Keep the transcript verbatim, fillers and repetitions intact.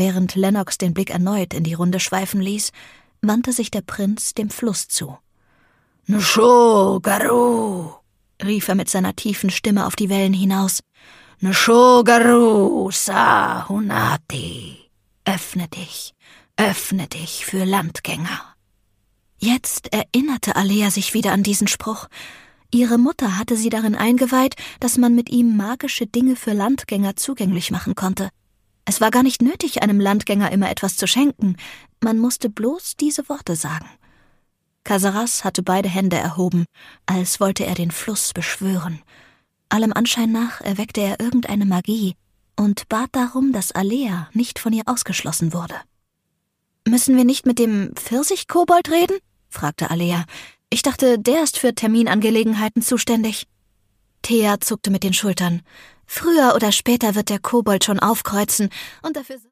Während Lennox den Blick erneut in die Runde schweifen ließ, wandte sich der Prinz dem Fluss zu. »Nscho, Garou«, rief er mit seiner tiefen Stimme auf die Wellen hinaus. »Nscho, Garou, Sa, Hunati. Öffne dich, öffne dich für Landgänger.« Jetzt erinnerte Alea sich wieder an diesen Spruch. Ihre Mutter hatte sie darin eingeweiht, dass man mit ihm magische Dinge für Landgänger zugänglich machen konnte. Es war gar nicht nötig, einem Landgänger immer etwas zu schenken. Man musste bloß diese Worte sagen. Kasaras hatte beide Hände erhoben, als wollte er den Fluss beschwören. Allem Anschein nach erweckte er irgendeine Magie und bat darum, dass Alea nicht von ihr ausgeschlossen wurde. »Müssen wir nicht mit dem Pfirsich-Kobold reden?« fragte Alea. »Ich dachte, der ist für Terminangelegenheiten zuständig.« Thea zuckte mit den Schultern. »Früher oder später wird der Kobold schon aufkreuzen und dafür